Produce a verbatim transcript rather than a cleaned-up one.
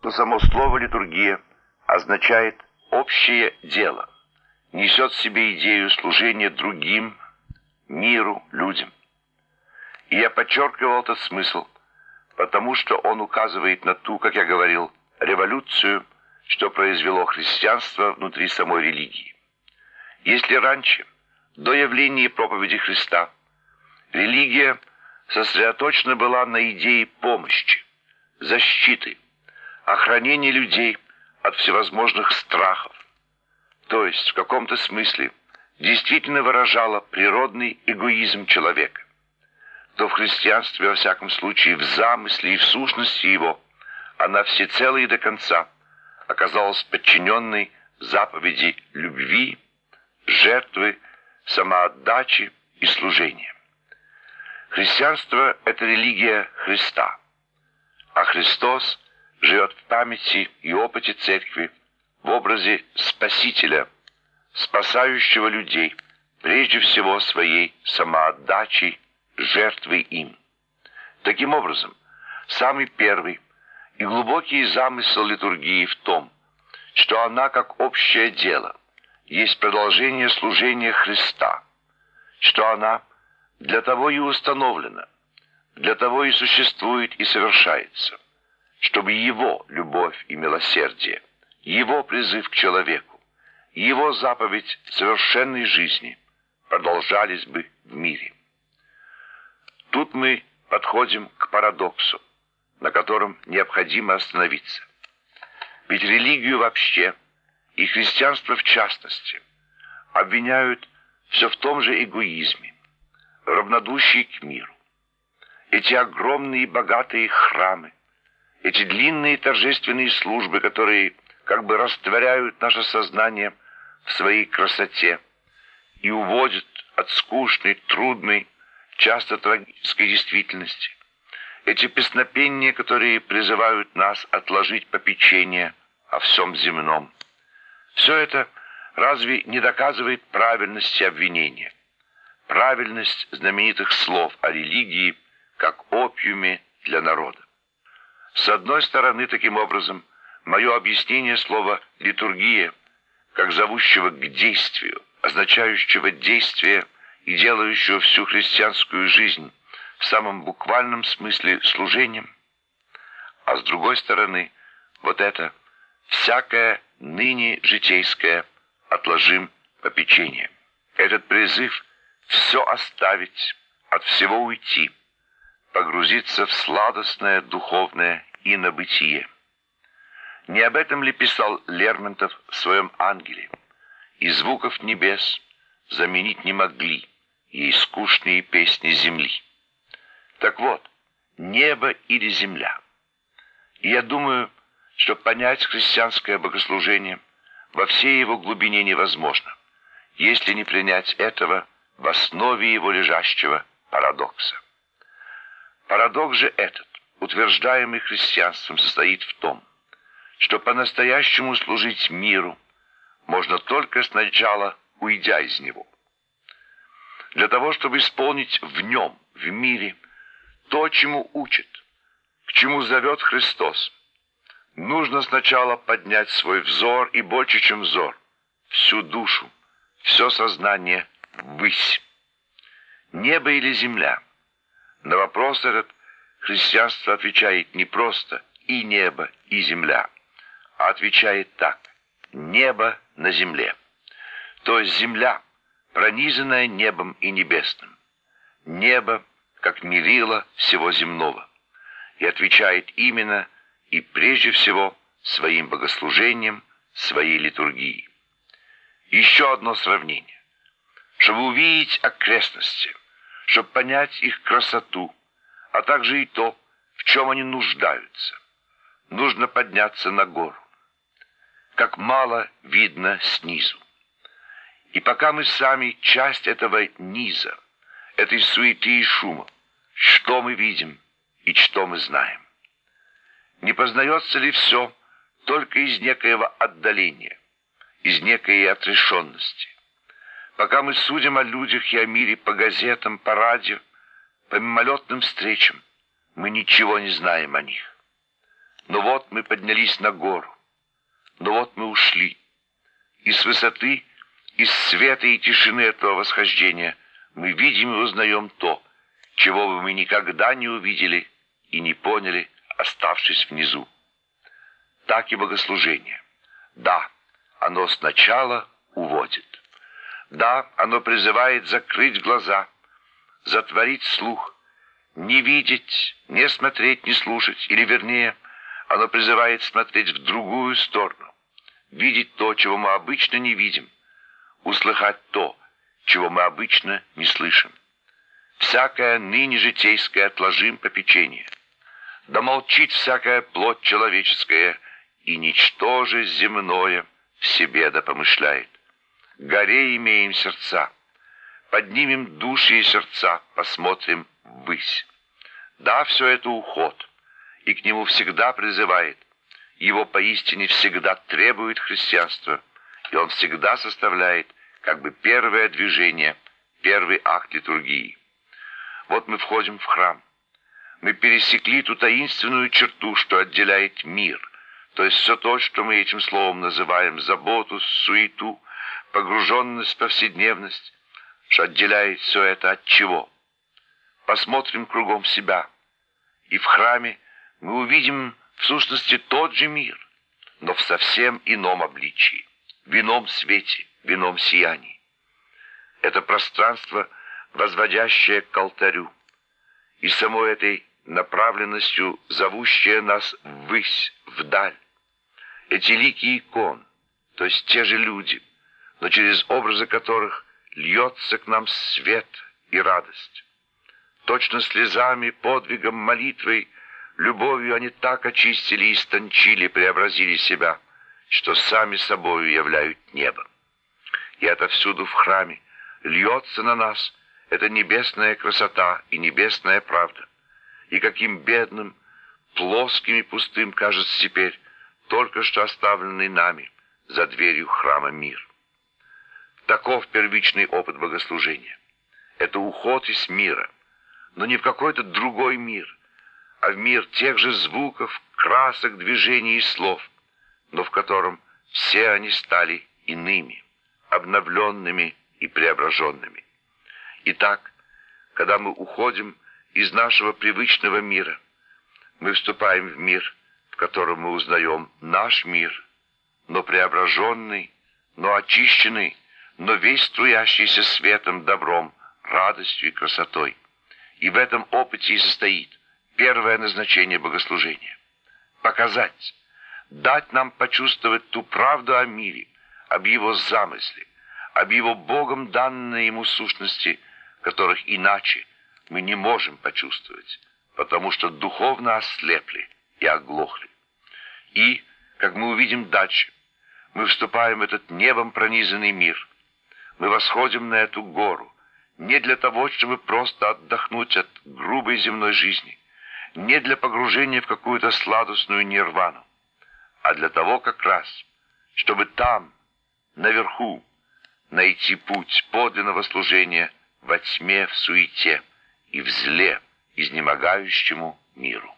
что само слово «литургия» означает «общее дело», несет в себе идею служения другим, миру, людям. И я подчеркивал этот смысл, потому что он указывает на ту, как я говорил, революцию, что произвело христианство внутри самой религии. Если раньше, до явления проповеди Христа, религия сосредоточена была на идее помощи, защиты, охранения людей от всевозможных страхов, то есть в каком-то смысле действительно выражала природный эгоизм человека, то в христианстве, во всяком случае, в замысле и в сущности его, она всецело и до конца оказалась подчиненной заповеди любви, жертвы, самоотдачи и служения. Христианство – это религия Христа, а Христос живет в памяти и опыте Церкви в образе Спасителя, спасающего людей, прежде всего своей самоотдачей, жертвой им. Таким образом, самый первый и глубокий замысел литургии в том, что она, как общее дело, есть продолжение служения Христа, что она для того и установлена, для того и существует и совершается, чтобы Его любовь и милосердие, Его призыв к человеку, Его заповедь совершенной жизни продолжались бы в мире. Тут мы подходим к парадоксу, на котором необходимо остановиться. Ведь религию вообще и христианство в частности обвиняют все в том же эгоизме, равнодушии к миру. Эти огромные и богатые храмы, эти длинные торжественные службы, которые как бы растворяют наше сознание в своей красоте и уводят от скучной, трудной, часто трагической действительности. Эти песнопения, которые призывают нас отложить попечение о всем земном. Все это разве не доказывает правильности обвинения? Правильность знаменитых слов о религии как опиуме для народа. С одной стороны, таким образом, мое объяснение слова «литургия», как зовущего к действию, означающего действие и делающего всю христианскую жизнь в самом буквальном смысле служением, а с другой стороны, вот это «всякое ныне житейское отложим попечение». Этот призыв все оставить, от всего уйти, погрузиться в сладостное духовное инобытие. Не об этом ли писал Лермонтов в своем «Ангеле»? «И звуков небес заменить не могли ей скучные песни земли». Так вот, небо или земля. И я думаю, что понять христианское богослужение во всей его глубине невозможно, если не принять этого в основе его лежащего парадокса. Парадокс же этот, утверждаемый христианством, состоит в том, что по-настоящему служить миру можно только сначала уйдя из него. Для того, чтобы исполнить в нем, в мире, то, чему учит, к чему зовет Христос, нужно сначала поднять свой взор, и больше, чем взор, всю душу, все сознание ввысь. Небо или земля? На вопрос этот христианство отвечает не просто «и небо, и земля», а отвечает так: «небо на земле». То есть земля, пронизанная небом и небесным. Небо, как мерило всего земного, и отвечает именно и прежде всего своим богослужением, своей литургией. Еще одно сравнение. Чтобы увидеть окрестности, чтобы понять их красоту, а также и то, в чем они нуждаются, нужно подняться на гору. Как мало видно снизу. И пока мы сами часть этого низа, этой суеты и шума, что мы видим и что мы знаем? Не познается ли все только из некоего отдаления, из некой отрешенности? Пока мы судим о людях и о мире по газетам, по радио, по мимолетным встречам, мы ничего не знаем о них. Но вот мы поднялись на гору, но вот мы ушли. И с высоты, из света и тишины этого восхождения мы видим и узнаем то, чего бы мы никогда не увидели и не поняли, оставшись внизу. Так и богослужение. Да, оно сначала уводит. Да, оно призывает закрыть глаза, затворить слух, не видеть, не смотреть, не слушать, или вернее, оно призывает смотреть в другую сторону, видеть то, чего мы обычно не видим, услыхать то, чего мы обычно не слышим. Всякое ныне житейское отложим попечение. Да молчит всякая плоть человеческая, и ничтоже земное в себе да помышляет. Горе имеем сердца, поднимем души и сердца, посмотрим ввысь. Да, все это уход, и к нему всегда призывает. Его поистине всегда требует христианство, и он всегда составляет как бы первое движение, первый акт литургии. Вот мы входим в храм. Мы пересекли ту таинственную черту, что отделяет мир, то есть все то, что мы этим словом называем заботу, суету, погруженность в повседневность, что отделяет все это от чего? Посмотрим кругом себя, и в храме мы увидим в сущности тот же мир, но в совсем ином обличии, в ином свете, в ином сиянии. Это пространство, возводящее к алтарю, и самой этой направленностью зовущее нас ввысь, вдаль. Эти лики икон, то есть те же люди, но через образы которых льется к нам свет и радость. Точно слезами, подвигом, молитвой, любовью они так очистили и истончили, преобразили себя, что сами собою являют небо. И отовсюду в храме льется на нас эта небесная красота и небесная правда. И каким бедным, плоским и пустым кажется теперь только что оставленный нами за дверью храма мир. Таков первичный опыт богослужения. Это уход из мира, но не в какой-то другой мир, а в мир тех же звуков, красок, движений и слов, но в котором все они стали иными, обновленными и преображенными. Итак, когда мы уходим из нашего привычного мира, мы вступаем в мир, в котором мы узнаем наш мир, но преображенный, но очищенный, но весь струящийся светом, добром, радостью и красотой. И в этом опыте и состоит первое назначение богослужения. Показать, дать нам почувствовать ту правду о мире, об его замысле, об его Богом данной ему сущности, которых иначе мы не можем почувствовать, потому что духовно ослепли и оглохли. И, как мы увидим дальше, мы вступаем в этот небом пронизанный мир. Мы восходим на эту гору не для того, чтобы просто отдохнуть от грубой земной жизни, не для погружения в какую-то сладостную нирвану, а для того как раз, чтобы там, наверху, найти путь подлинного служения во тьме, в суете и в зле, изнемогающему миру.